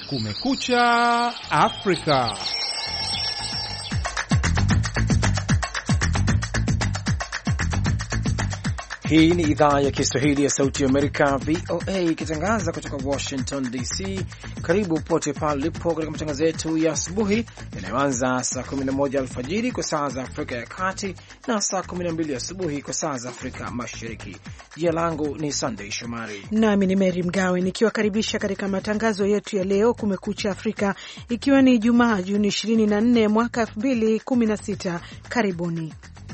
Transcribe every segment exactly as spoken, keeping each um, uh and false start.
Kumekucha Afrika. Hii ni idhaa ya Kiswahili ya Sauti ya Amerika, V O A, ikitangaza kutoka Washington D C. Karibu pote pale lipo katika matangazo yetu ya asubuhi yanayoanza saa kumi na moja alfajiri kwa saa za Afrika ya Kati na saa kumi na mbili asubuhi kwa saa za Afrika Mashariki. Jina langu ni Sunday Shomari nami ni Mary Mgawe nikiwakaribisha katika matangazo yetu ya leo Kumekucha Afrika, ikiwa ni Ijumaa Juni ishirini na nne mwaka elfu mbili kumi na sita. Karibuni.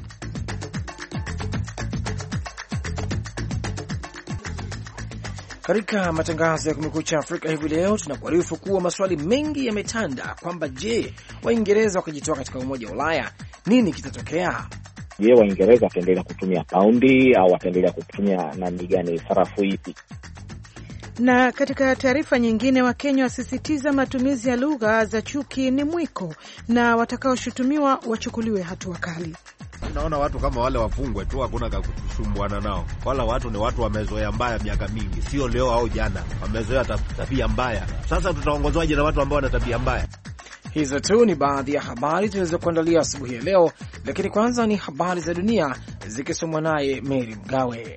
Katika matangazo ya Kumekucha Afrika hivi leo tunakuarifu kuwa maswali mengi yametanda kwamba je, Waingereza wakijitoa katika Umoja wa Ulaya nini kitatokea? Je, Waingereza wataendelea kutumia paundi au wataendelea kutumia nani gani, sarafu ipi? Na katika taarifa nyingine, Wakenya wasisitiza matumizi ya lugha za chuki ni mwiko na watakaoshutumiwa wachukuliwe hatua kali. Naona watu kama wale wafungwe tu, hakuna kusumbuana nao. Wala watu ni watu wamezoea mbaya miaka mingi, sio leo au jana, wamezoea tabia mbaya. Sasa tutaongozwaje na watu ambao wana tabia mbaya? Hizo tu ni baadhi ya habari tulizokuandalia asubuhi ya leo, lakini kwanza ni habari za dunia zikisomwa naye Mary Mgawe.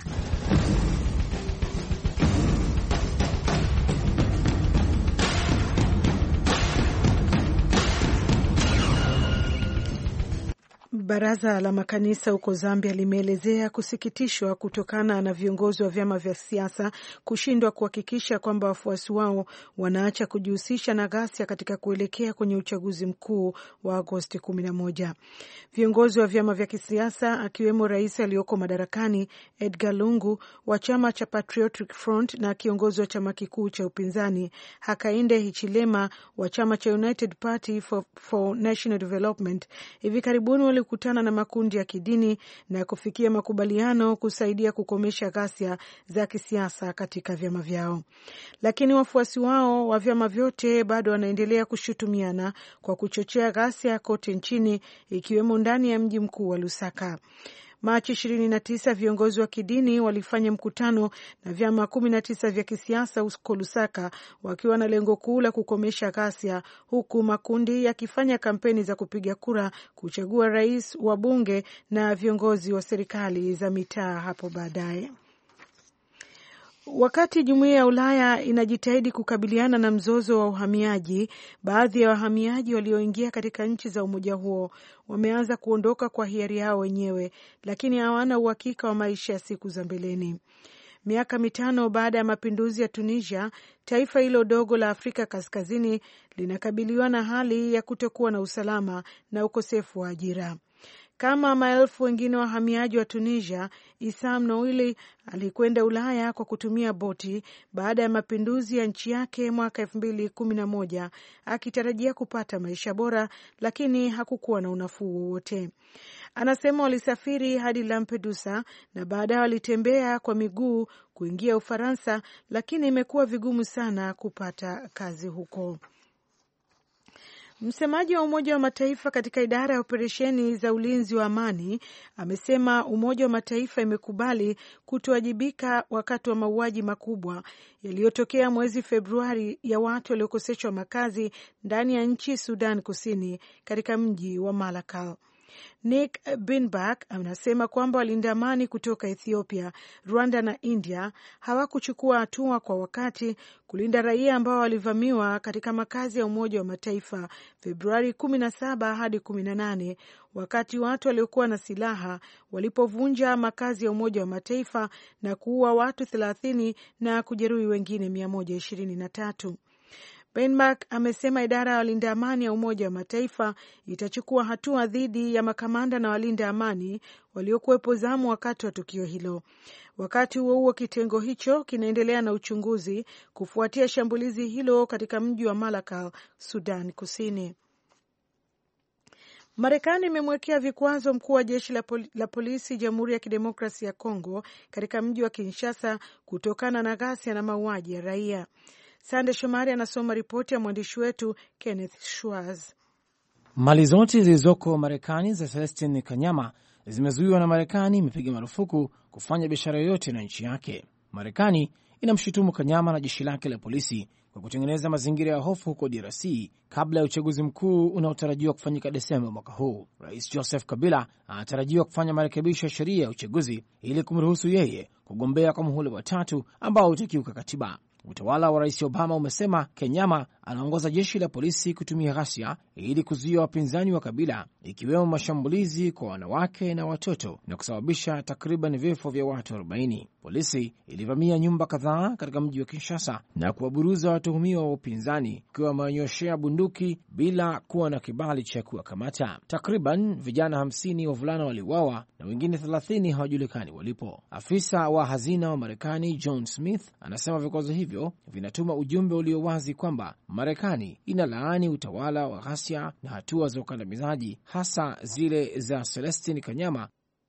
Baraza la makanisa huko Zambia limeelezea kusikitishwa kutokana na viongozi wa vyama vya siasa kushindwa kuhakikisha kwamba wafuasi wao wanaacha kujihusisha na ghasia katika kuelekea kwenye uchaguzi mkuu wa Agosti kumi na moja. Viongozi wa vyama vya kisiasa akiwemo rais aliyoko madarakani Edgar Lungu wa chama cha Patriotic Front na kiongozi wa chama kikuu cha upinzani Hakainde Hichilema wa chama cha United Party for, for National Development hivi karibuni wali kutana na makundi ya kidini na kufikia makubaliano kusaidia kukomesha ghasia za kisiasa katika vyama vyao. Lakini wafuasi wao wa vyama vyote bado wanaendelea kushutumiana kwa kuchochea ghasia kote nchini, ikiwemo ndani ya mji mkuu wa Lusaka. Machi ishirini na tisa viongozi wa kidini walifanya mkutano na vyama kumi na tisa vya kisiasa huko Lusaka wakiwa na lengo kuu la kukomesha ghasia, huku makundi yakifanya kampeni za kupiga kura kuchagua rais, wa bunge na viongozi wa serikali za mitaa hapo baadaye. Wakati Jumuiya ya Ulaya inajitahidi kukabiliana na mzozo wa uhamiaji, baadhi ya wahamiaji walioingia katika nchi za umoja huo wameanza kuondoka kwa hiari yao wenyewe, lakini hawana uhakika wa maisha ya siku za mbeleni. Miaka mitano baada ya mapinduzi ya Tunisia, taifa hilo dogo la Afrika Kaskazini linakabiliwa na hali ya kutokuwa na usalama na ukosefu wa ajira. Kama maelfu wengine wahamiaji wa Tunisia, Issam Nouili alikwenda Ulaya kwa kutumia boti baada ya mapinduzi ya nchi yake mwaka elfu mbili kumi na moja, akitarajia kupata maisha bora, lakini hakukuwa na unafuu wowote. Anasema walisafiri hadi Lampedusa na baadaye walitembea kwa miguu kuingia Ufaransa, lakini imekuwa vigumu sana kupata kazi huko. Msemaji wa Umoja wa Mataifa katika idara ya operesheni za ulinzi wa amani amesema Umoja wa Mataifa imekubali kutowajibika wakati wa mauaji makubwa yaliyotokea mwezi Februari ya watu waliokoseshwa makazi ndani ya nchi Sudan Kusini katika mji wa Malakal. Nick Binback anasema kwamba walinda amani kutoka Ethiopia, Rwanda na India hawakuchukua hatua kwa wakati kulinda raia ambao walivamiwa katika makazi ya Umoja wa Mataifa Februari kumi na saba hadi kumi na nane, wakati watu waliokuwa na silaha walipovunja makazi ya Umoja wa Mataifa na kuua watu thelathini na kujeruhi wengine mia moja ishirini na tatu. Benmark amesema idara ya walinda amani ya Umoja wa Mataifa itachukua hatua dhidi ya makamanda na walinda amani waliokuwepo zamu wakati wa tukio hilo. Wakati huo huo, kitengo hicho kinaendelea na uchunguzi kufuatia shambulizi hilo katika mji wa Malakal, Sudan Kusini. Marekani imemwekea vikwazo mkuu wa jeshi la, pol la polisi Jamhuri ya Kidemokrasia ya Kongo katika mji wa Kinshasa kutokana na ghasia na mauaji ya raia. Sande Shomari anasoma ripoti ya mwandishi wetu Kenneth Schwarz. Mali zote zilizoko Marekani za Celestin Kanyama zimezuiwa na Marekani imepiga marufuku kufanya biashara yoyote na nchi yake. Marekani inamshutumu Kanyama na jeshi lake la polisi kwa kutengeneza mazingira ya hofu huko D R C kabla ya uchaguzi mkuu unaotarajiwa kufanyika Desemba mwaka huu. Rais Joseph Kabila anatarajiwa kufanya marekebisho ya sheria ya uchaguzi ili kumruhusu yeye kugombea kwa muhula wa tatu ambao utakiuka katiba. Utawala wa Rais Obama umesema Kenyama anaongoza jeshi la polisi kutumia ghasia ili kuzuia wapinzani wa Kabila, ikiwemo mashambulizi kwa wanawake na watoto na kusababisha takriban vifo vya watu arobaini. Polisi ilivamia nyumba kadhaa katika mji wa Kinshasa na kuwaburuza watuhumiwa wa upinzani ikiwa wamewanyoshea bunduki bila kuwa na kibali cha kuwakamata. Takriban vijana hamsini wavulana waliuawa na wengine thelathini hawajulikani walipo. Afisa wa hazina wa Marekani John Smith anasema vikwazo hivyo vinatuma ujumbe ulio wazi kwamba Marekani inalaani utawala wa ghasia na hatua za ukandamizaji, hasa zile za Celestine Kanyama.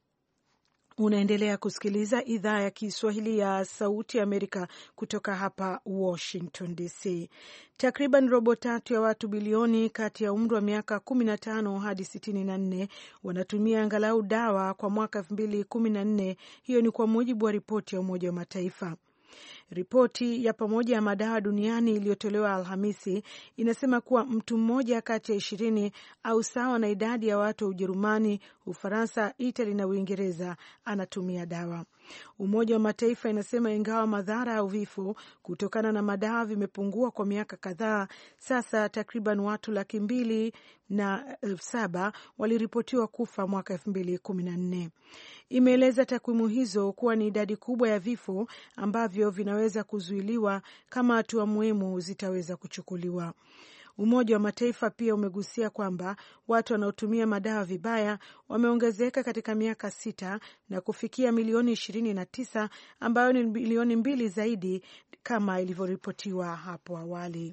Unaendelea kusikiliza idhaa ya Kiswahili ya Sauti ya Amerika kutoka hapa Washington D C. Takriban robo tatu ya watu bilioni kati ya umri wa miaka kumi na tano hadi sitini na nne wanatumia angalau dawa kwa mwaka elfu mbili kumi na nne. Hiyo ni kwa mujibu wa ripoti ya Umoja wa Mataifa. Ripoti ya pamoja ya madawa duniani iliyotolewa Alhamisi inasema kuwa mtu mmoja kati ya ishirini au sawa na idadi ya watu wa Ujerumani, Ufaransa, Itali na Uingereza anatumia dawa. Umoja wa Mataifa inasema ingawa madhara au vifo kutokana na madawa vimepungua kwa miaka kadhaa, sasa takriban watu laki mbili na elfu saba waliripotiwa kufa mwaka elfu mbili kumi na nne. Imeeleza takwimu hizo kuwa ni idadi kubwa ya vifo ambavyo vinaweza kuzuiliwa kama hatua muhimu zitaweza kuchukuliwa. Umoja wa Mataifa pia umegusia kwamba watu wanaotumia madawa vibaya wameongezeka katika miaka sita na kufikia milioni ishirini na tisa ambayo ni milioni mbili zaidi kama ilivyoripotiwa hapo awali.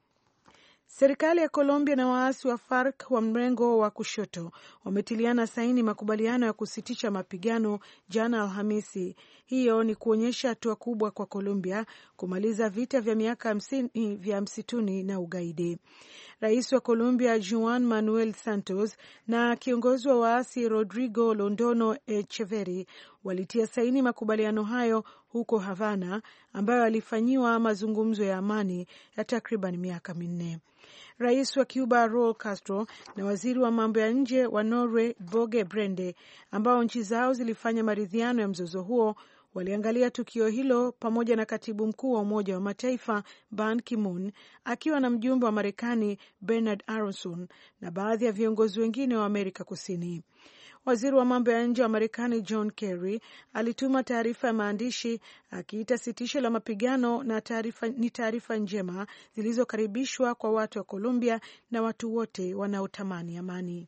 Serikali ya Colombia na waasi wa FARC wa mrengo wa kushoto wametiliana saini makubaliano ya kusitisha mapigano jana Alhamisi. Hiyo ni kuonyesha hatua kubwa kwa Colombia kumaliza vita vya miaka hamsini vya msituni na ugaidi. Rais wa Colombia Juan Manuel Santos na kiongozi wa waasi Rodrigo Londono Echeverri walitia saini makubaliano hayo huko Havana, ambayo alifanyiwa mazungumzo ya amani ya takriban miaka minne. Rais wa Cuba Raul Castro na waziri wa mambo ya nje wa Norway Boge Brende, ambao nchi zao zilifanya maridhiano ya mzozo huo, waliangalia tukio hilo pamoja na katibu mkuu wa Umoja wa Mataifa Ban Ki-moon akiwa na mjumbe wa Marekani Bernard Aronson na baadhi ya viongozi wengine wa Amerika Kusini. Waziri wa mambo ya nje wa Marekani John Kerry alituma taarifa ya maandishi akiita sitisho la mapigano na taarifa ni taarifa njema zilizokaribishwa kwa watu wa Colombia na watu wote wanaotamani amani.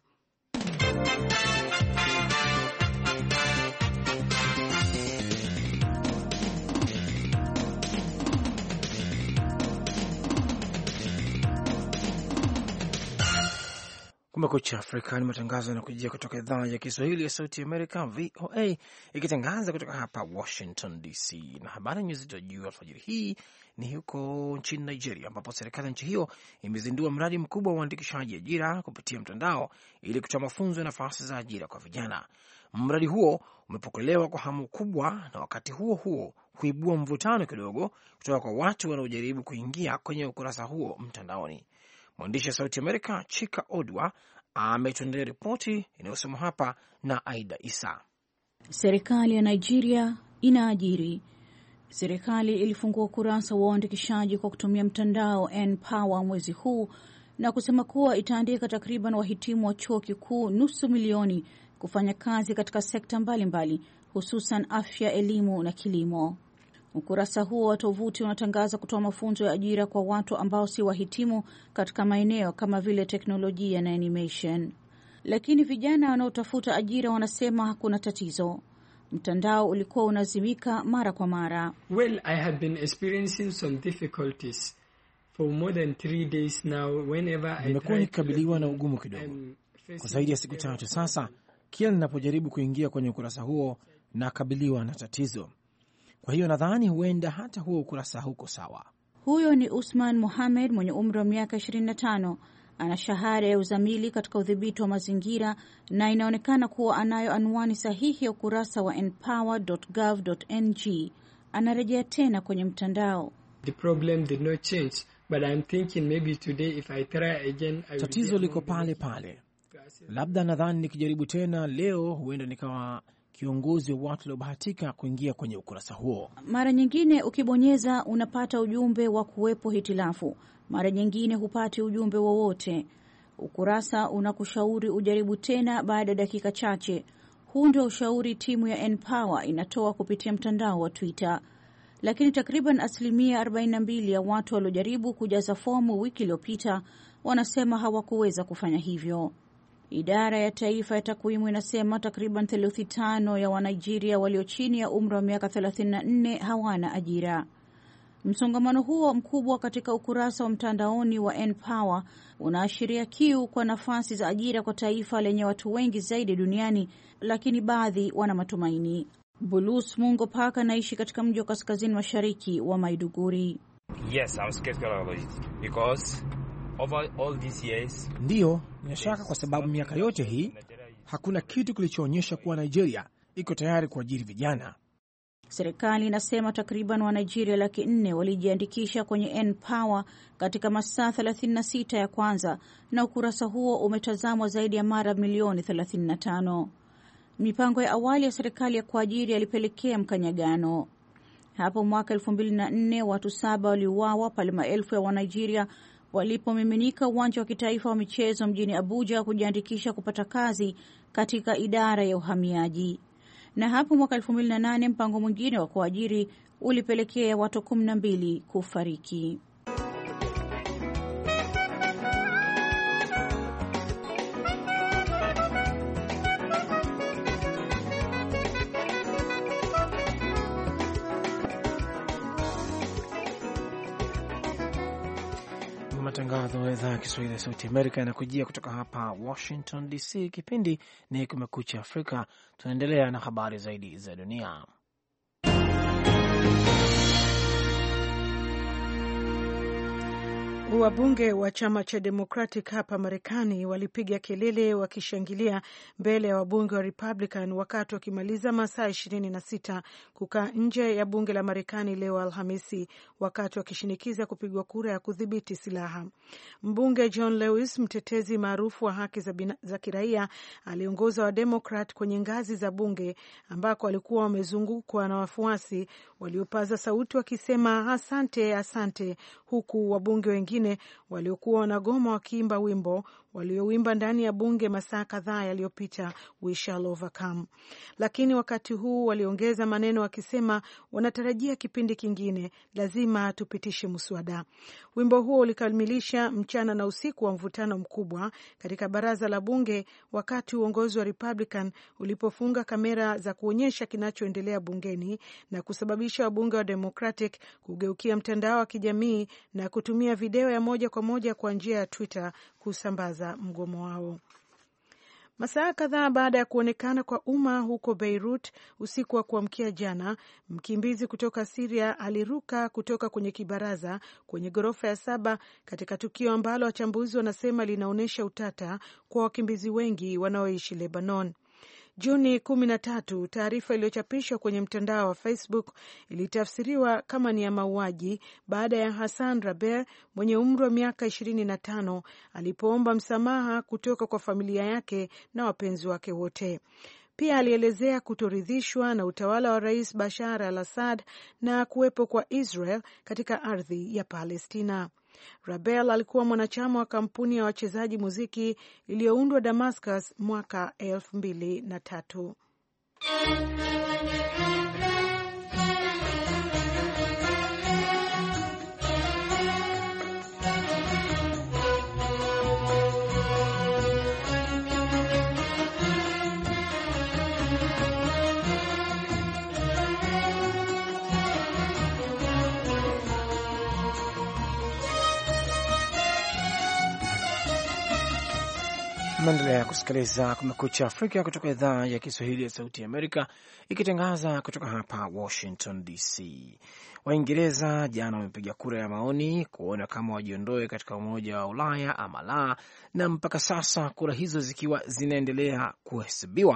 Kumekucha Afrika ni matangazo yanakujia kutoka idhaa ya Kiswahili ya Sauti ya Amerika, V O A, ikitangaza kutoka hapa Washington D C. Na habari nyuzi juu alfajiri hii ni huko nchini Nigeria, ambapo serikali ya nchi hiyo imezindua mradi mkubwa wa uandikishaji ajira kupitia mtandao ili kutoa mafunzo ya nafasi za ajira kwa vijana. Mradi huo umepokelewa kwa hamu kubwa, na wakati huo huo kuibua mvutano kidogo kutoka kwa watu wanaojaribu kuingia kwenye ukurasa huo mtandaoni. Mwandishi wa Sauti Amerika Chika Odwa ametuandalia ripoti inayosoma hapa na Aida Isa. Serikali ya Nigeria inaajiri. Serikali ilifungua ukurasa wa uandikishaji kwa kutumia mtandao N-Power mwezi huu na kusema kuwa itaandika takriban wahitimu wa chuo kikuu nusu milioni kufanya kazi katika sekta mbalimbali, hususan afya, elimu na kilimo. Ukurasa huo wa tovuti unatangaza kutoa mafunzo ya ajira kwa watu ambao si wahitimu katika maeneo kama vile teknolojia na animation. Lakini vijana wanaotafuta ajira wanasema hakuna tatizo. Mtandao ulikuwa unazimika mara kwa mara. Well, I have been experiencing some difficulties for more than three days now whenever I nimekuwa nikikabiliwa na ugumu kidogo kwa zaidi ya siku tatu sasa. Kila ninapojaribu kuingia kwenye ukurasa huo nakabiliwa na tatizo. Kwa hiyo nadhani huenda hata huo ukurasa huko sawa. Huyo ni Usman Mohamed mwenye umri wa miaka ishirini na tano. Ana shahada ya uzamili katika udhibiti wa mazingira na inaonekana kuwa anayo anwani sahihi ya ukurasa wa n power dot gov dot n g. anarejea tena kwenye mtandao. The problem did not change, but I'm thinking maybe today if I try again I will. Tatizo liko pale pale. Labda nadhani nikijaribu tena leo huenda nikawa kiongozi wa watu waliobahatika kuingia kwenye ukurasa huo. Mara nyingine ukibonyeza unapata ujumbe wa kuwepo hitilafu. Mara nyingine hupati ujumbe wowote. Ukurasa unakushauri ujaribu tena baada ya dakika chache. Huu ndio ushauri timu ya N-Power inatoa kupitia mtandao wa Twitter. Lakini takriban asilimia arobaini na mbili ya watu waliojaribu kujaza fomu wiki iliyopita wanasema hawakuweza kufanya hivyo. Idara ya Taifa ya Takwimu inasema takriban theluthi tano ya Wanigeria walio chini ya umri wa miaka thelathini na nne hawana ajira. Msongamano huo mkubwa katika ukurasa wa mtandaoni wa N-Power unaashiria kiu kwa nafasi za ajira kwa taifa lenye watu wengi zaidi duniani, lakini baadhi wana matumaini. Bulus Mungo Park anaishi katika mji wa kaskazini mashariki wa Maiduguri. Yes, I'm skeptical about it because over all these years. Ndiyo, ninashaka kwa sababu miaka yote hii hakuna kitu kilichoonyesha kuwa Nigeria iko tayari kuajiri vijana. Serikali inasema takriban wa Nigeria laki nne walijiandikisha kwenye N-Power katika masaa thelathini na sita ya kwanza, na ukurasa huo umetazamwa zaidi ya mara milioni thelathini na tano. Mipango ya awali ya serikali ya kuajiri yalipelekea mkanyagano. Hapo mwaka elfu mbili na nne watu saba waliuawa pale maelfu ya wa Nigeria walipomiminika uwanja wa kitaifa wa michezo mjini Abuja kujiandikisha kupata kazi katika idara ya uhamiaji. Na hapo mwaka elfu mbili na nane mpango mwingine wa kuajiri ulipelekea watu kumi na mbili kufariki. Matangazo ya idhaa ya Kiswahili ya Sauti Amerika yanakujia kutoka hapa Washington D C. Kipindi ni Kumekucha Afrika. Tunaendelea na habari zaidi za dunia. Wabunge wa chama cha Democratic hapa Marekani walipiga kelele wakishangilia mbele ya wabunge wa Republican wakati wakimaliza masaa ishirini na sita kukaa nje ya bunge la Marekani leo Alhamisi, wakati wakishinikiza kupigwa kura ya kudhibiti silaha. Mbunge John Lewis, mtetezi maarufu wa haki za, za kiraia, aliongoza wa Democrat kwenye ngazi za bunge ambako walikuwa wamezungukwa na wafuasi waliopaza sauti wakisema asante, asante, huku wabunge wengine waliokuwa wanagoma wakiimba wimbo waliowimba ndani ya bunge masaa kadhaa yaliyopita, we shall overcome. Lakini wakati huu waliongeza maneno wakisema wanatarajia kipindi kingine, lazima tupitishe muswada. Wimbo huo ulikamilisha mchana na usiku wa mvutano mkubwa katika baraza la bunge, wakati uongozi wa Republican ulipofunga kamera za kuonyesha kinachoendelea bungeni na kusababisha wabunge wa Democratic kugeukia mtandao wa kijamii na kutumia video ya moja kwa moja kwa njia ya Twitter kusambaza mgomo wao. Masaa kadhaa baada ya kuonekana kwa umma huko Beirut usiku wa kuamkia jana, mkimbizi kutoka Syria aliruka kutoka kwenye kibaraza kwenye ghorofa ya saba katika tukio ambalo wachambuzi wanasema linaonyesha utata kwa wakimbizi wengi wanaoishi Lebanon. Juni kumi na tatu, taarifa iliyochapishwa kwenye mtandao wa Facebook ilitafsiriwa kama ni ya mauaji baada ya Hassan Raber mwenye umri wa miaka ishirini na tano alipoomba msamaha kutoka kwa familia yake na wapenzi wake wote. Pia alielezea kutoridhishwa na utawala wa Rais Bashar al-Assad na kuwepo kwa Israel katika ardhi ya Palestina. Rabel alikuwa mwanachama wa kampuni ya wachezaji muziki iliyoundwa Damascus mwaka elfu mbili na tatu. Tunaendelea kusikiliza Kumekucha Afrika kutoka idhaa ya Kiswahili ya Sauti ya Amerika, ikitangaza kutoka hapa Washington D C. Waingereza jana wamepiga kura ya maoni kuona kama wajiondoe katika Umoja wa Ulaya ama la, na mpaka sasa kura hizo zikiwa zinaendelea kuhesabiwa.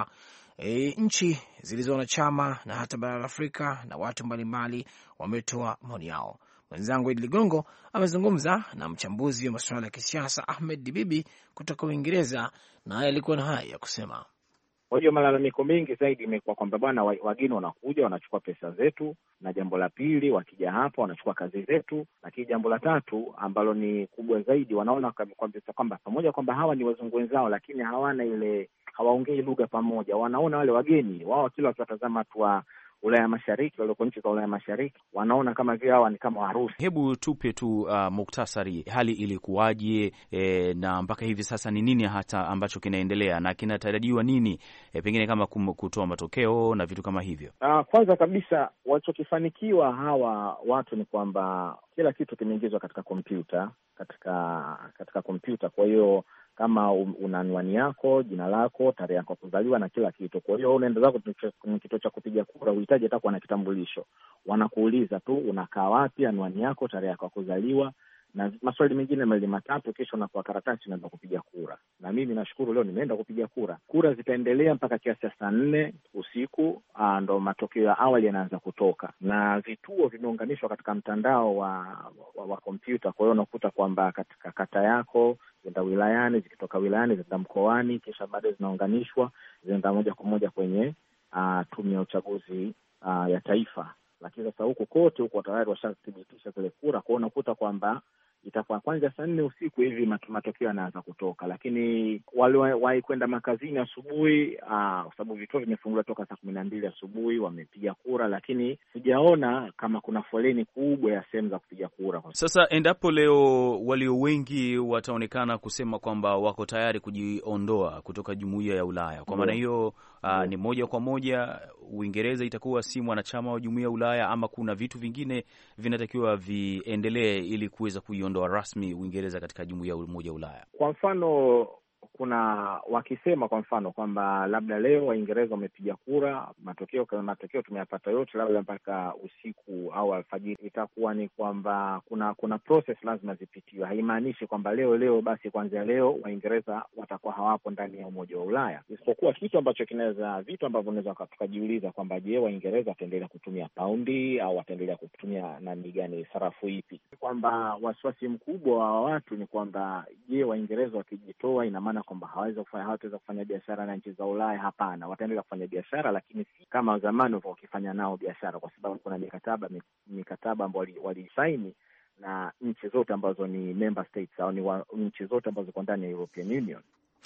e, nchi zilizo wanachama na hata bara la Afrika na watu mbalimbali wametoa maoni yao. Mwenzangu Idi Ligongo amezungumza na mchambuzi wa masuala ya kisiasa Ahmed Dibibi kutoka Uingereza, na haya alikuwa na haya ya kusema. Kwa hiyo malalamiko mengi zaidi imekuwa kwamba bwana, wageni wanakuja wanachukua pesa zetu, na jambo la pili, wakija hapa wanachukua kazi zetu, lakini jambo la tatu ambalo ni kubwa zaidi, wanaona kabisa kwamba pamoja kwamba hawa ni wazungu wenzao, lakini hawana ile, hawaongei lugha pamoja. Wanaona wale wageni wao, kila wakiwatazama tu wa Ulaya Mashariki, walioko nchi za Ulaya Mashariki, wanaona kama vile hawa ni kama Warusi. Hebu tupe tu uh, muktasari, hali ilikuwaje, e, na mpaka hivi sasa ni nini hata ambacho kinaendelea na kinatarajiwa nini, e, pengine kama kutoa matokeo na vitu kama hivyo? Uh, kwanza kabisa walichokifanikiwa hawa watu ni kwamba kila kitu kimeingizwa katika kompyuta, katika katika kompyuta. Kwa hiyo kama una anwani yako, jina lako, tarehe yako kuzaliwa na kila kitu. Kwa hiyo unaenda zako kwenye kituo cha kupiga kura, uhitaji hata kuwa na kitambulisho. Wanakuuliza tu unakaa wapi, anwani yako, tarehe yako kuzaliwa na maswali mengine mawili matatu, kisha unapewa karatasi unaenda kupiga kura. Na mimi nashukuru leo nimeenda kupiga kura. Kura zitaendelea mpaka kiasi cha saa nne usiku, ndo matokeo ya awali yanaanza kutoka. Na vituo vimeunganishwa katika mtandao wa wa kompyuta. Kwa hiyo unakuta kwamba katika kata yako zinaenda wilayani, zikitoka wilayani zinaenda mkoani, kisha baadaye zinaunganishwa zinaenda moja kwa moja kwenye uh, tume ya uchaguzi uh, ya taifa. Lakini sasa huko kote huko tayari washathibitisha zile kura. Kwa hiyo unakuta kwamba itakuwa kwanza saa nne usiku hivi matokeo yanaanza kutoka. Lakini wale wahi kwenda makazini asubuhi, ah kwa sababu vituo vimefunguliwa toka saa kumi na mbili asubuhi, wamepiga kura, lakini sijaona kama kuna foleni kubwa ya sehemu za kupiga kura. Sasa endapo leo walio wengi wataonekana kusema kwamba wako tayari kujiondoa kutoka Jumuiya ya Ulaya, kwa maana hiyo Uh, ni moja kwa moja Uingereza itakuwa si mwanachama wa Jumuiya ya Ulaya, ama kuna vitu vingine vinatakiwa viendelee ili kuweza kuiondoa rasmi Uingereza katika Jumuiya ya Umoja wa Ulaya? Kwa mfano kuna wakisema kwa mfano kwamba labda leo Waingereza wamepiga kura, matokeo kama matokeo tumeyapata yote, labda mpaka usiku au alfajiri, itakuwa ni kwamba kuna kuna process lazima zipitiwe. Haimaanishi kwamba leo leo basi kuanzia leo Waingereza watakuwa hawapo ndani ya Umoja wa Ulaya. Isipokuwa kitu ambacho kinaweza vitu ambavyo unaweza tukajiuliza kwamba je, Waingereza wataendelea kutumia paundi au wataendelea kutumia nani gani, sarafu ipi? Kwamba wasiwasi mkubwa wa watu ni kwamba je, Waingereza wakijitoa ina maana kwamba hawaweza kufanya hawataweza kufanya biashara na nchi za Ulaya? Hapana, wataendelea kufanya biashara, lakini si kama zamani wakifanya nao biashara, kwa sababu kuna mikataba mikataba ambayo walisaini na nchi zote ambazo ni member states au ni nchi zote ambazo ziko ndani ya European Union.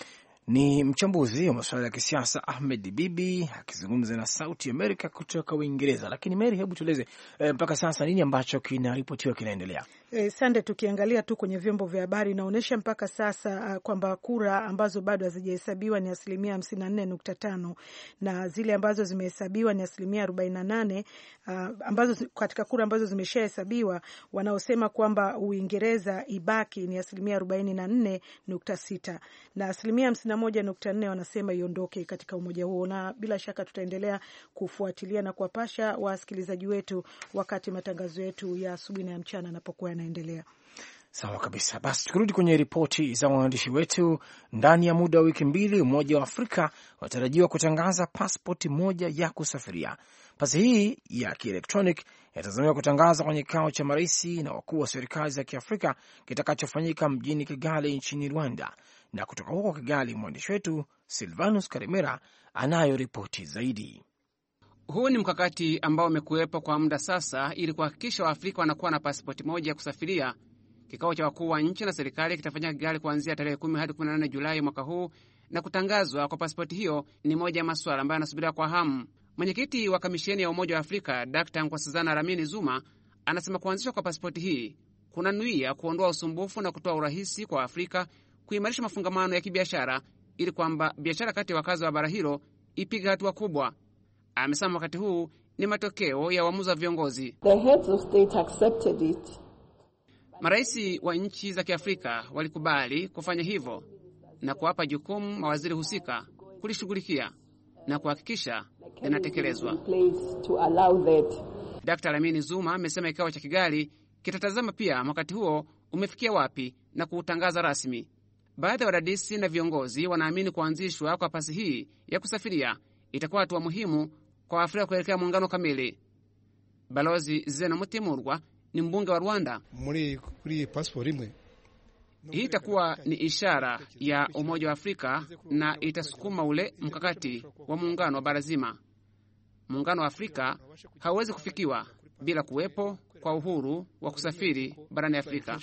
Ni mchambuzi wa masuala ya kisiasa Ahmed Dibibi akizungumza na Sauti Amerika kutoka Uingereza. Lakini Mary, hebu tueleze e, mpaka sasa nini ambacho kinaripotiwa kinaendelea? E, sande, tukiangalia tu kwenye vyombo vya habari inaonyesha mpaka sasa uh, kwamba kura ambazo bado hazijahesabiwa ni asilimia hamsini na nne nukta tano na zile ambazo zimehesabiwa ni asilimia arobaini na nane uh, ambazo katika kura ambazo zimeshahesabiwa wanaosema kwamba Uingereza ibaki ni asilimia arobaini na nne nukta sita na asilimia hamsini na moja nukta nne wanasema iondoke katika umoja huo. Na bila shaka tutaendelea kufuatilia na kuwapasha wasikilizaji wetu wakati matangazo yetu ya asubuhi na ya mchana yanapokuwa yanaendelea. Sawa kabisa. Basi tukirudi kwenye ripoti za waandishi wetu, ndani ya muda wa wiki mbili Umoja wa Afrika watarajiwa kutangaza pasipoti moja ya kusafiria. Pasi hii ya kielektronic yatazamiwa kutangaza kwenye kikao cha maraisi na wakuu wa serikali za Kiafrika kitakachofanyika mjini Kigali nchini Rwanda. Na kutoka huko Kigali, mwandishi wetu Silvanus Karimera anayo ripoti zaidi. Huu ni mkakati ambao umekuwepo kwa muda sasa ili kuhakikisha Waafrika wanakuwa na pasipoti moja ya kusafiria. Kikao cha wakuu wa nchi na serikali kitafanyika Kigali kuanzia tarehe kumi hadi kumi na nane Julai mwaka huu, na kutangazwa kwa pasipoti hiyo ni moja ya masuala ambayo yanasubiriwa kwa hamu. Mwenyekiti wa kamisheni ya Umoja wa Afrika Daktari Nkosazana Dlamini Zuma anasema kuanzishwa kwa pasipoti hii kuna nuia kuondoa usumbufu na kutoa urahisi kwa Afrika kuimarisha mafungamano ya kibiashara ili kwamba biashara kati ya wakazi wa bara hilo ipiga hatua kubwa. Amesema wakati huu ni matokeo ya uamuzi wa viongozi. The heads of state accepted it. Maraisi wa nchi za Kiafrika walikubali kufanya hivyo na kuwapa jukumu mawaziri husika kulishughulikia na kuhakikisha linatekelezwa. Daktari Dlamini Zuma amesema kikao cha Kigali kitatazama pia wakati huo umefikia wapi na kuutangaza rasmi. Baadhi ya wadadisi na viongozi wanaamini kuanzishwa kwa pasi hii ya kusafiria itakuwa hatua muhimu kwa Afrika kuelekea muungano kamili. Balozi Zeno Mutimurwa ni mbunge wa Rwanda. Muri kuri passport imwe, hii itakuwa ni ishara ya umoja wa Afrika na itasukuma ule mkakati wa muungano wa bara zima. Muungano wa Afrika hauwezi kufikiwa bila kuwepo kwa uhuru wa kusafiri barani Afrika.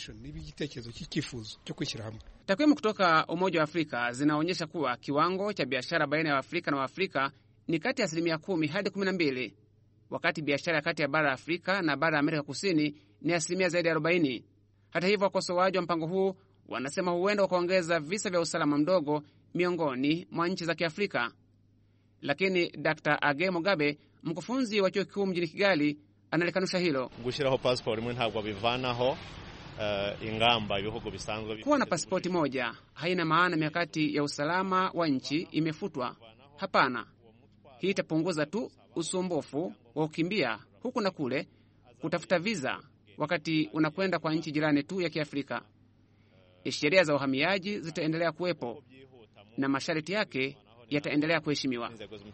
Takwimu kutoka Umoja wa Afrika zinaonyesha kuwa kiwango cha biashara baina ya Afrika na Waafrika ni kati ya asilimia kumi hadi kumi na mbili, wakati biashara kati ya bara la Afrika na bara la Amerika Kusini ni asilimia zaidi ya arobaini. Hata hivyo, wakosoaji wa mpango huu wanasema huenda wakaongeza visa vya usalama mdogo miongoni mwa nchi za Kiafrika. Lakini Daktari Age Mugabe, mkufunzi wa chuo kikuu mjini Kigali, analikanusha hilo. Gushiraho passport imwe ntabwo bivanaho uh, ingamba ibihugu bisanzwe. Kuwa na pasipoti moja haina maana mikakati ya usalama wa nchi imefutwa. Hapana. Hii itapunguza tu usumbufu wa kukimbia huku na kule kutafuta visa wakati unakwenda kwa nchi jirani tu ya Kiafrika. Sheria za uhamiaji zitaendelea kuwepo na masharti yake yataendelea kuheshimiwa.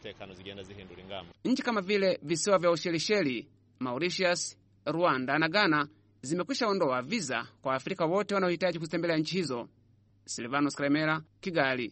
Nchi kama vile visiwa vya Ushelisheli, Mauritius, Rwanda na Ghana zimekwisha ondoa visa kwa Afrika wote wanaohitaji kutembelea nchi hizo. Silvanos Kremera, Kigali.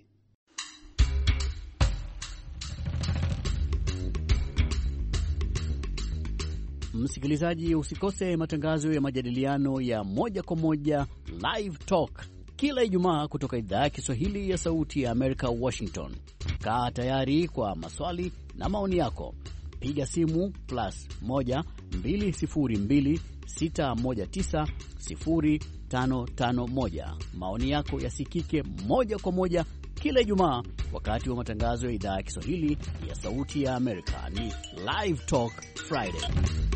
Msikilizaji, usikose matangazo ya majadiliano ya moja kwa moja Live Talk kila Ijumaa kutoka idhaa ya Kiswahili ya Sauti ya Amerika, Washington. Kaa tayari kwa maswali na maoni yako. Piga simu plus moja mbili sifuri mbili sita moja tisa sifuri tano tano moja. Maoni yako yasikike moja kwa moja kila Ijumaa wakati wa matangazo ya idhaa ya Kiswahili ya Sauti ya Amerika. Ni Live Talk Friday.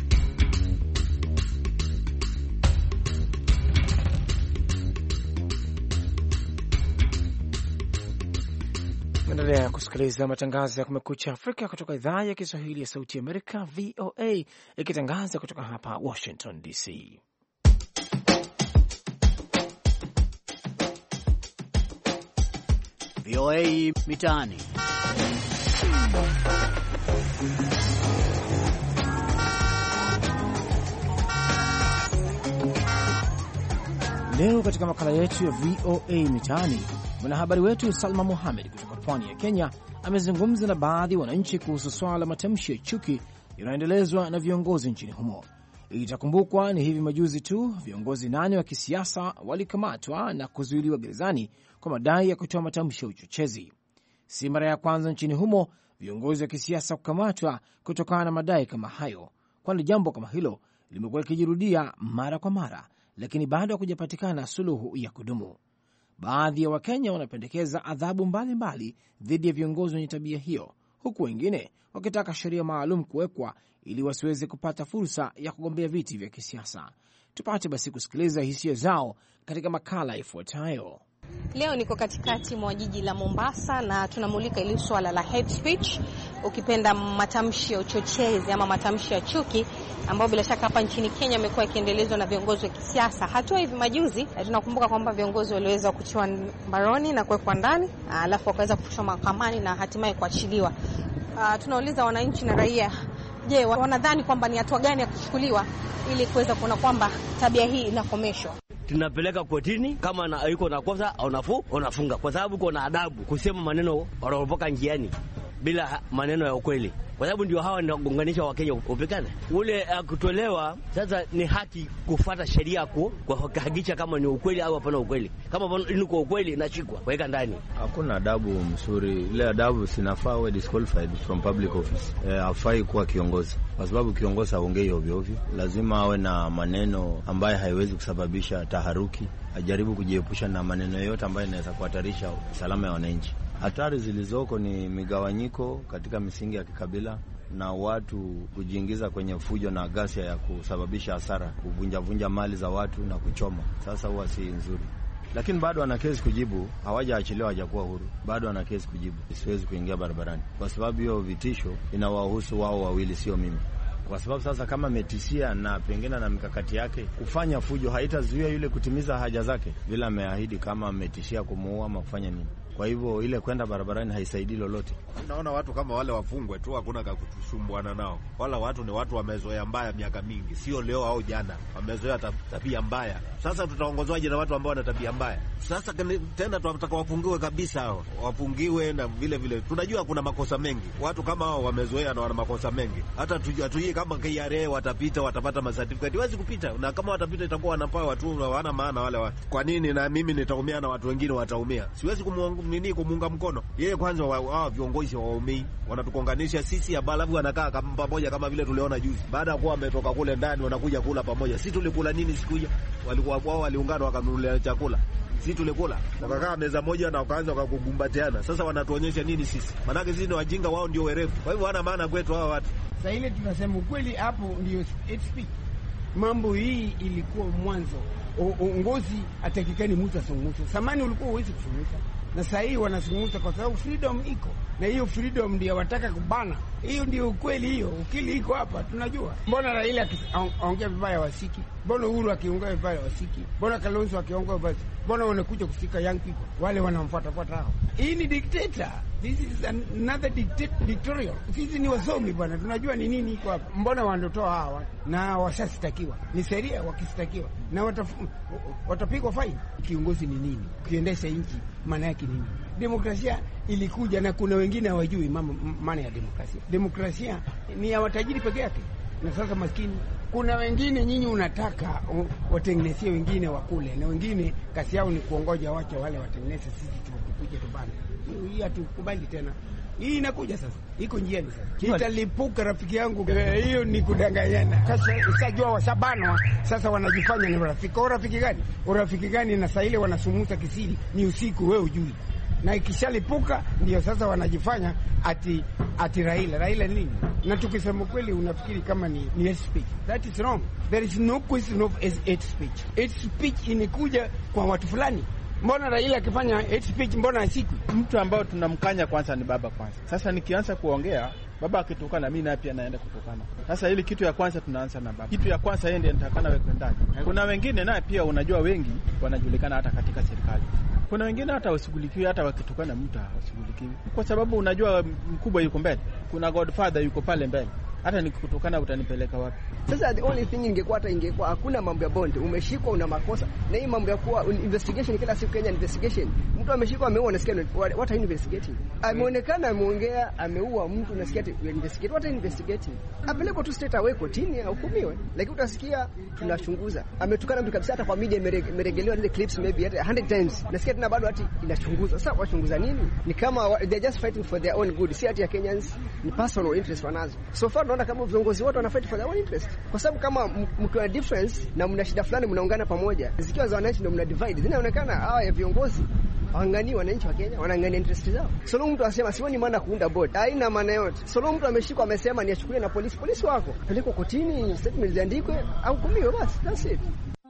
Endelea kusikiliza matangazo ya Kumekucha Afrika kutoka idhaa ya Kiswahili ya Sauti ya Amerika, V O A, ikitangaza kutoka hapa Washington D C. V O A Mitaani. Leo katika makala yetu ya V O A Mitaani, mwanahabari wetu Salma Mohamed kutoka pwani ya Kenya amezungumza na baadhi ya wananchi kuhusu swala la matamshi ya chuki yanayoendelezwa na viongozi nchini humo. Itakumbukwa ni hivi majuzi tu viongozi nane wa kisiasa walikamatwa na kuzuiliwa gerezani kwa madai ya kutoa matamshi ya uchochezi. Si mara ya kwanza nchini humo viongozi wa kisiasa kukamatwa kutokana na madai kama hayo, kwani jambo kama hilo limekuwa likijirudia mara kwa mara, lakini bado hakujapatikana suluhu ya kudumu. Baadhi ya Wakenya wanapendekeza adhabu mbalimbali dhidi ya viongozi wenye tabia hiyo, huku wengine wakitaka sheria maalum kuwekwa ili wasiweze kupata fursa ya kugombea viti vya kisiasa. Tupate basi kusikiliza hisia zao katika makala ifuatayo. Leo niko katikati mwa jiji la Mombasa na tunamulika ile swala la hate speech, ukipenda matamshi ya uchochezi ama matamshi ya chuki, ambayo bila shaka hapa nchini Kenya yamekuwa yakiendelezwa na viongozi wa kisiasa. Hatua hivi majuzi tunakumbuka kwamba viongozi waliweza kutiwa mbaroni na kuwekwa ndani, alafu wakaweza kufikishwa mahakamani na hatimaye kuachiliwa. Tunauliza wananchi na raia, je, wanadhani kwamba ni hatua gani ya kuchukuliwa ili kuweza kuona kwamba tabia hii inakomeshwa? Tunapeleka kotini, kama yuko na kosa au nafuu unafunga, kwa sababu kuna adabu kusema maneno wanaopoka njiani bila maneno ya ukweli, kwa sababu ndio hawa ndio gonganisha wa Kenya upekane. Ule kutolewa sasa ni haki kufuata sheria ku kuhakikisha kama ni ukweli au hapana ukweli. Kama ni kwa ukweli inashikwa weka ndani. Hakuna adabu mzuri. Ile adabu sinafaa we disqualified from public office. E, hafai kuwa kiongozi, kwa sababu kiongozi haongei ovyo ovyo. Lazima awe na maneno ambayo haiwezi kusababisha taharuki. Ajaribu kujiepusha na maneno yote ambayo inaweza kuhatarisha usalama wa wananchi. Hatari zilizoko ni migawanyiko katika misingi ya kikabila na watu kujiingiza kwenye fujo na ghasia ya kusababisha hasara, kuvunjavunja mali za watu na kuchoma. Sasa huwa si nzuri. Lakini bado ana kesi kujibu, hawajaachiliwa, hajakuwa huru. Bado ana kesi kujibu. Siwezi kuingia barabarani kwa sababu hiyo vitisho inawahusu wao wawili, sio mimi. Kwa sababu sasa kama ametishia na pengine na mikakati yake kufanya fujo, haitazuia yule kutimiza haja zake bila ameahidi. Kama ametishia kumuua ama kufanya nini, Kwa hivyo ile kwenda barabarani haisaidii lolote. Naona watu kama wale wafungwe tu, hakuna kutusumbuana nao. Wala watu ni watu wamezoea mbaya miaka mingi, sio leo au jana, wamezoea tabia mbaya. Sasa tutaongozwaje na watu ambao wana tabia mbaya? Sasa tena tunataka wafungiwe kabisa hao, wafungiwe. Na vile vile tunajua kuna makosa mengi, watu kama hao wamezoea na wana makosa mengi. Hata tujue kama K R A watapita, watapata ma certificate, wazi kupita, na kama watapita itakuwa wanapawa watu, hawana maana wale watu. Kwa nini na mimi nitaumia na watu wengine wataumia? Siwezi kumuunga kumuunga mkono yeye. Kwanza wao viongozi waumii, wanatukonganisha sisi, abalavu wanakaa kama pamoja, kama vile tuliona juzi, baada ya kuwa wametoka kule ndani wanakuja kula pamoja. Sisi tulikula nini siku hiyo? Walikuwa wao waliungana wakanunulia chakula, sisi tulikula, wakakaa meza moja na wakaanza wakakugumbatiana. Sasa wanatuonyesha nini sisi? Maana sisi ni wajinga, wao ndio werevu. Kwa hivyo wana maana kwetu hao watu. Sasa ile tunasema ukweli, hapo ndio hate speech. Mambo hii ilikuwa mwanzo, uongozi atakikani mtu asungumze. Samani ulikuwa uwezi kusungumza, na sasa hii wanazungumza kwa sababu freedom iko, na hiyo freedom ndio wataka kubana. Hiyo ndio ukweli, hiyo ukili iko hapa tunajua. Mbona Raila aongea vibaya wasiki? Mbona Uhuru akiongea vibaya wasiki? Mbona Kalonzo akiongea vibaya? Mbona wanakuja kusika young people wale wanamfuata fuata hao? Hii ni dictator. This is another dictator, dictatorial. Sisi ni wasomi bwana, tunajua ni nini iko hapa. Mbona wanatoa hawa na washasitakiwa? Ni sheria, wakistakiwa na watafu, watapigwa faini. Kiongozi ni nini? Kuendesha nchi maana yake nini? Demokrasia ilikuja na kuna wengine hawajui maana ya demokrasia. Demokrasia ni ya watajiri peke yake, na sasa maskini. Kuna wengine nyinyi unataka watengenezie wengine wakule, na wengine kazi yao ni kuongoja wacha wale watengeneze, sisi tukuje tubane. Hii hatukubali tena. Hii inakuja sasa, iko njiani sasa, italipuka rafiki yangu. Hiyo ni kudanganyana. Sasa usajua washabanwa, sasa wanajifanya ni rafiki. Urafiki gani? Urafiki gani? Na saa ile wanasumuta kisiri, ni usiku, wewe ujui. Na ikishalipuka ndio sasa wanajifanya ati ati Raila. Raila nini? Na tukisema kweli unafikiri kama ni ni hate speech. That is wrong. There is no question of hate speech. Hate speech inakuja kwa watu fulani. Mbona Raila akifanya hate speech mbona asikwi? Mtu ambao tunamkanya kwanza ni baba kwanza. Sasa nikianza kuongea baba akitukana, mimi na pia naenda kutukana. Sasa ili kitu ya kwanza tunaanza na baba. Kitu ya kwanza yeye ndiye nitakana wewe ndani. Kuna wengine naye pia unajua wengi wanajulikana hata katika serikali. Kuna wengine hata wasigulikiwi, hata wakitukana mtu wasigulikiwi. Kwa sababu unajua mkubwa yuko mbele. Kuna Godfather yuko pale mbele. Hata nikikutukana utanipeleka wapi? Sasa the only thing ingekuwa hata ingekuwa hakuna mambo ya bond, umeshikwa una makosa. Na hii mambo ya kuwa investigation kila siku Kenya investigation. Mtu ameshikwa ameua, unasikia what are investigating? Ameonekana ameongea ameua mtu, unasikia ati investigate, what are investigating? Apelekwe tu straight away kotini ahukumiwe. Lakini utasikia tunachunguza. Ametukana mtu kabisa, hata kwa media imeregelewa ile clips maybe hata one hundred times. Nasikia tena bado ati inachunguza. Sasa wachunguza nini? Ni kama they just fighting for their own good. Si ati ya Kenyans ni personal interest wanazo. So far naona kama viongozi wote wana fight for their own interest. Kwa sababu kama mkiwa difference na mna shida fulani mnaungana pamoja, zikiwa za wananchi ndio mna divide. Zinaonekana hawa ya viongozi waangani wananchi wa Kenya, wanaangania interest zao. Solo mtu anasema sioni maana kuunda board, haina maana yote. Solo mtu ameshikwa amesema ni achukulie na polisi, polisi wako pelekwa kotini, statement ziandikwe au kumiwe, basi that's it.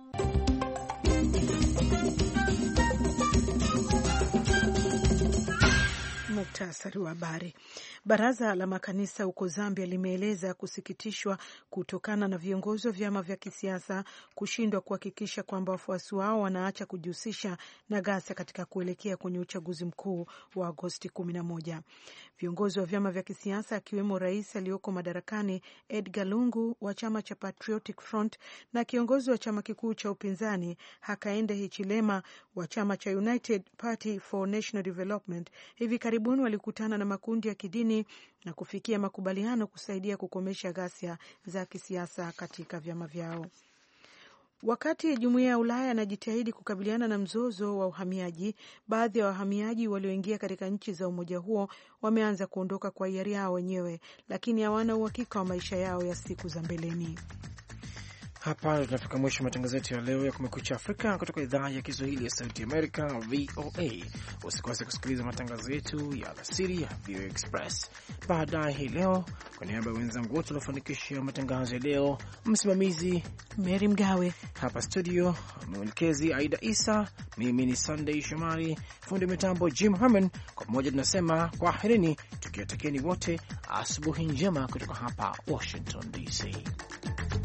Muktasari wa habari. Baraza la makanisa huko Zambia limeeleza kusikitishwa kutokana na viongozi wa vyama vya kisiasa kushindwa kuhakikisha kwamba wafuasi wao wanaacha kujihusisha na ghasia katika kuelekea kwenye uchaguzi mkuu wa Agosti kumi na moja. Viongozi wa vyama vya kisiasa akiwemo rais aliyoko madarakani Edgar Lungu wa chama cha Patriotic Front na kiongozi wa chama kikuu cha upinzani Hakainde Hichilema wa chama cha United Party for National Development hivi karibuni walikutana na makundi ya kidini na kufikia makubaliano kusaidia kukomesha ghasia za kisiasa katika vyama vyao. Wakati jumuiya ya Ulaya inajitahidi kukabiliana na mzozo wa uhamiaji, baadhi ya wahamiaji walioingia katika nchi za umoja huo wameanza kuondoka kwa hiari yao wenyewe, lakini hawana uhakika wa maisha yao ya siku za mbeleni. Hapa tunafika mwisho matangazo yetu ya leo ya Kumekucha Afrika kutoka idhaa ya Kiswahili ya Sauti Amerika, V O A. Usikose kusikiliza matangazo yetu ya alasiri ya V O A Express baadaye hii leo. Kwa niaba ya wenzangu wote waliofanikisha matangazo ya leo, msimamizi Mary Mgawe, hapa studio mwelekezi Aida Isa, mimi ni Sunday Shomari, fundi mitambo Jim Herman. Kwa pamoja tunasema kwaherini, tukiwatakieni wote asubuhi njema kutoka hapa Washington D C.